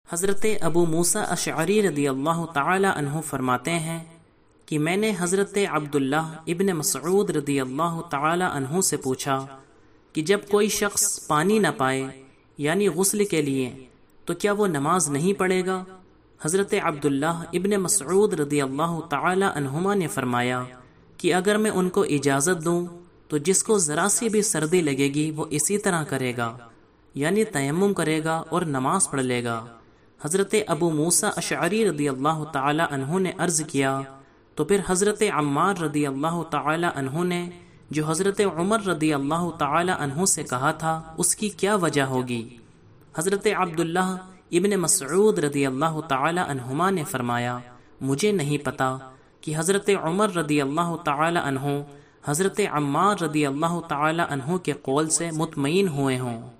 हज़रत अबू मूसा अशअरी रदियल्लाहु ताला अन्हु फरमाते हैं कि मैंने हज़रत अब्दुल्लाह इब्न मसऊद रदियल्लाहु ताला अन्हु से पूछा कि जब कोई शख्स पानी न पाए यानी गुस्ल के लिए तो क्या वो नमाज नहीं पढ़ेगा। हज़रत अब्दुल्लाह इब्न मसऊद रदियल्लाहु ताला अन्हुमा ने फरमाया कि अगर मैं उनको इजाज़त दूँ तो जिसको ज़रा सी भी सर्दी लगेगी वो इसी तरह करेगा, यानी तयम्मुम करेगा और नमाज पढ़ लेगा। हज़रत अबू मूसा अशअरी रदियल्लाहु ताला अन्हु ने अर्ज़ किया तो फिर हज़रत अम्मार रदियल्लाहु ताला अन्हु ने जो हज़रत उमर रदियल्लाहु ताला अन्हु से कहा था उसकी क्या वजह होगी। हज़रत अब्दुल्लाह इब्न मसऊद रदियल्लाहु ताला अन्हुमा ने फरमाया मुझे नहीं पता कि हज़रत उमर रदियल्लाहु ताला अन्हु हज़रत अम्मार रदियल्लाहु ताला अन्हु के कौल से मुतमईन हुए हों।